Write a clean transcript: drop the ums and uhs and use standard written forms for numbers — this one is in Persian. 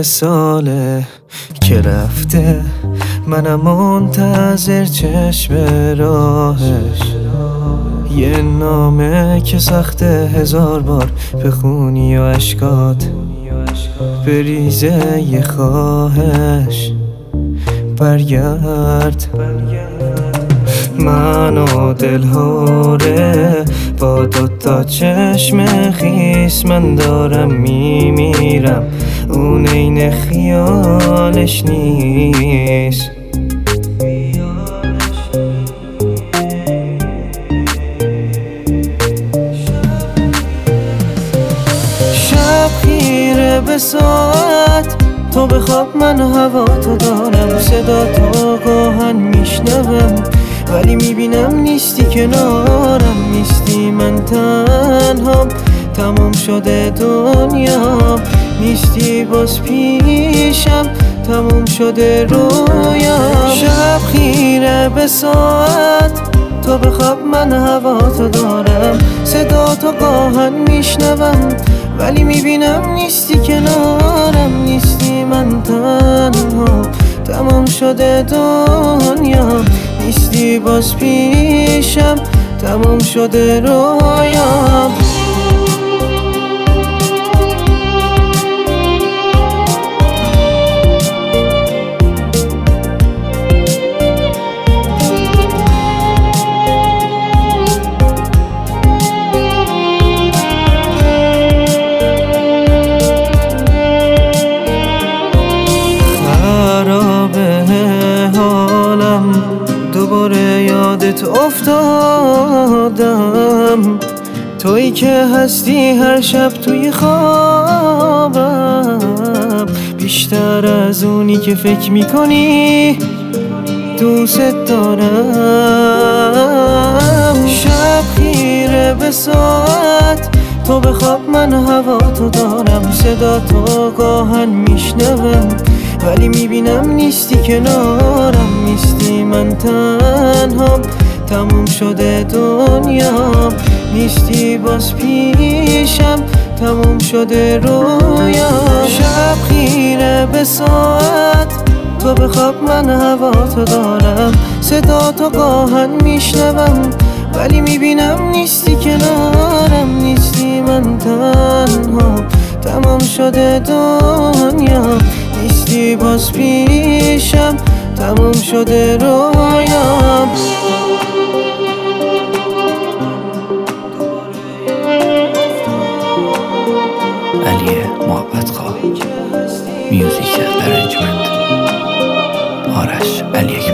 ساله که رفته، منم منتظر چشم راهش. یه نامه که سخته 1000 بار بخونی و اشکات بریزه. یه خواهش برگرد. من و دلهوره با 2 تا چشم خیس، من دارم میمیرم، اون عین خیالش نیست. شب خیره به ساعت، تو بخواب من هوا تو دارم، صدا تو گاهن میشنوم ولی میبینم نیستی کنارم، نیستی من تنهام، تموم شده دنیا، نیستی باز پیشم، تموم شده رویا. شب خیره به ساعت، تو بخواب من هوا تو دارم، صدا تو گاهن میشنوم ولی میبینم نیستی کنارم، نیستی من تنها، تمام شده دنیا، نیستی باز پیشم، تمام شده رویام. دوباره یادت افتادم، تویی که هستی هر شب توی خوابم، بیشتر از اونی که فکر میکنی، دوست دارم. شب خیره به ساعت، تو بخواب من هوا تو دارم، صدا تو گاهن میشنوم ولی میبینم نیستی کنارم، نیستی من تنهام، تموم شده دنیا، نیستی باز پیشم، تموم شده رویا. شب خیره به ساعت، تو بخواب من هوا تو دارم، صدا تو گاهن میشنوم ولی میبینم نیستی کنارم، نیستی من تنها، تمام شده دنیا، نیستی باز پیشم، تموم شده رویام. علی محبتخواه، میوزیک ارنجمنت آرش علی.